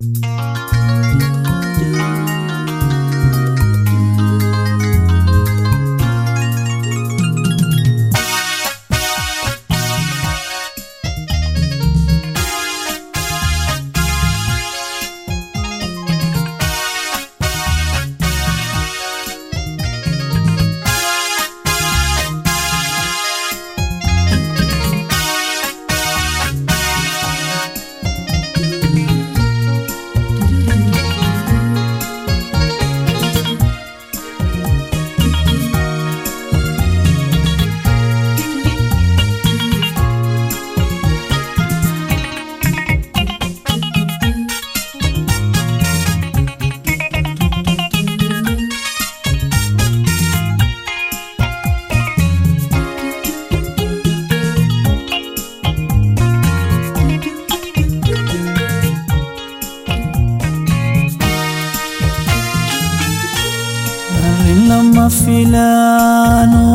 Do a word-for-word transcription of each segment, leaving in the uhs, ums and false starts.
lama filano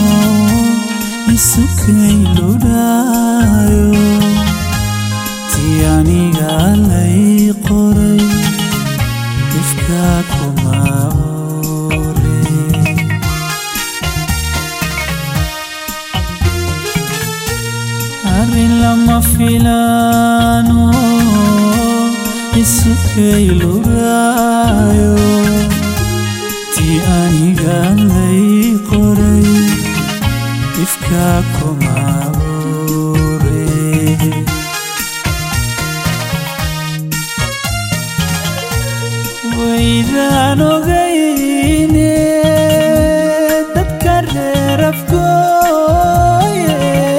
isukay lodaayo tianiga lay qoray ifka kuma ore arrin lama filano isukay lodaayo aniga lay qoray ifka kuma ore waydaan ogayne dadka reer afgooye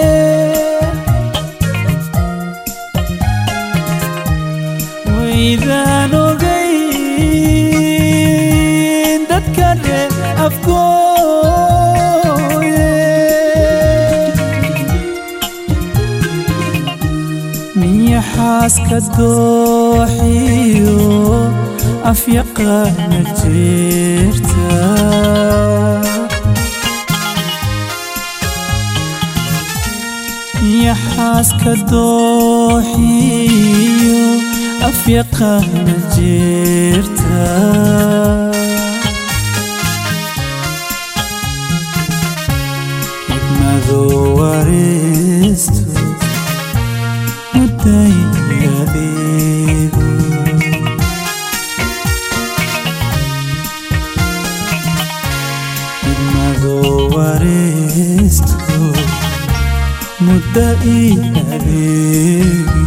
waydaan miya xaaska dooxiyo afyaqaana jirta miya xaaska dooxiyo afyaqaana jirta waristu muday adeego idmado waristu muday adeego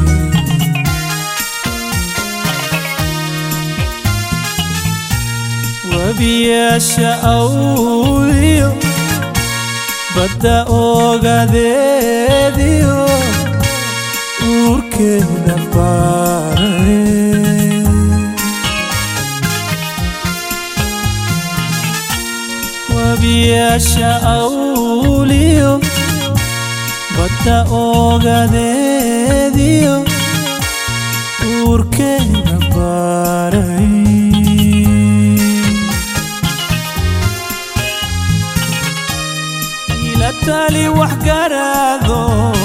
wabiyasha awliyo bada ogadeediyo urkeeda baare wabiyasha awliyo bada ogadeediyo urkeeda baare tali wax garaado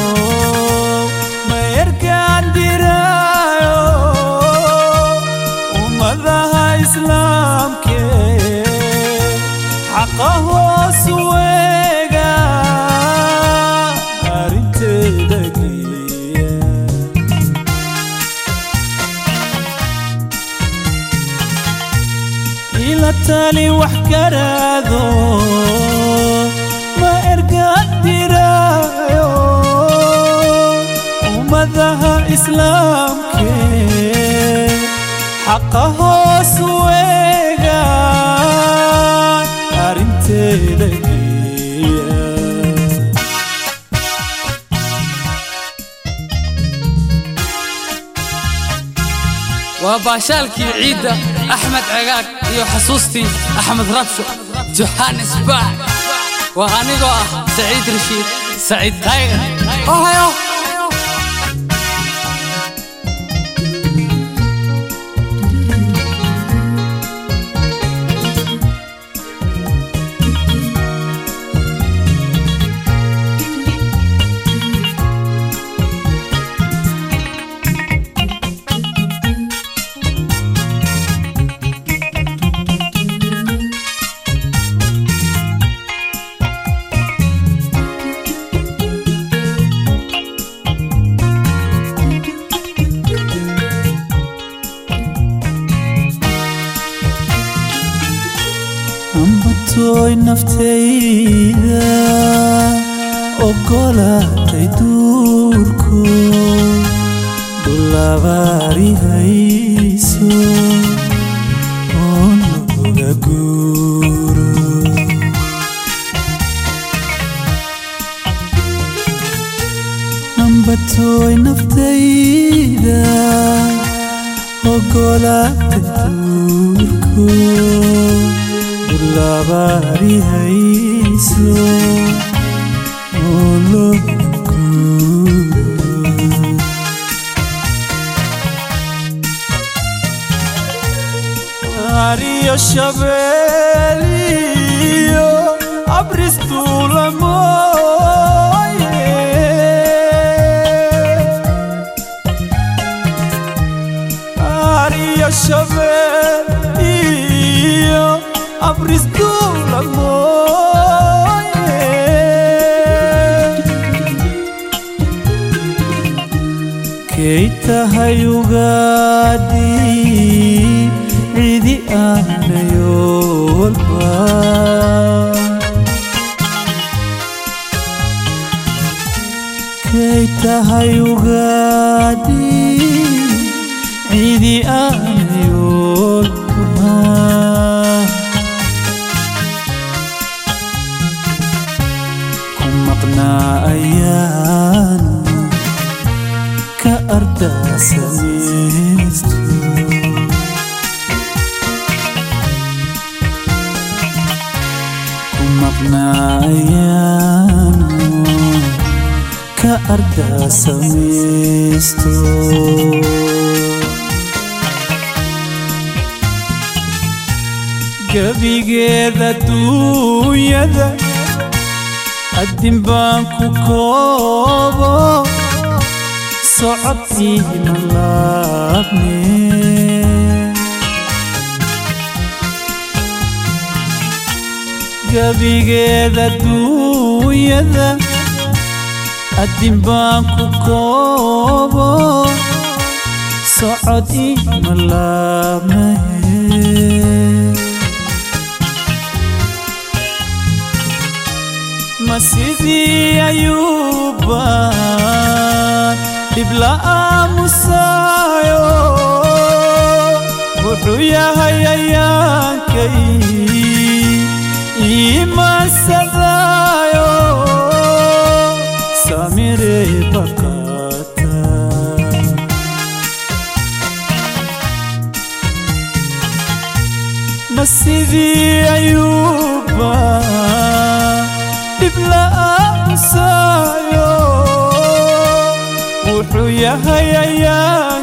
ma erkaan diraayo ummadaha islaamkee xaqa hoos weega arrinteeda geeya ila tali wax garaado ummadaha islaamkee xaqa hoos weega arrinteeda geeya waa baashaalkii ciidda axmed cagaag iyo xasuustii axmed rabsho johannesburg وأنيقو سعيد رشيد سعيد تايغر أوهيو toy naftayda ogolaatay duurku dulabaari hayso oo naga guuro namba toy naftayda ogolaatay duurku dulabaari hayso oo naga Mario Chabelio abristu l'amore Mario Chabelio abristu l'amore Keita hayugadi عيدي أنا يولبا كي تهيو غادي عيدي أنا يولبا كم مقنا أيان كأردا سميستو Ayano ka arda samisto gabigeeda duunyada addin baan ku koobo socodkii ma laabne gabigeeda duunyada addin baan ku koobo socod ima laabnahe ma sidii ayuubaan dhib la aamusaayo wuxuu yahay ayaankay iman sadayo samire bakata masidi ayuba dibla amsayo wuxuu yahay ayaa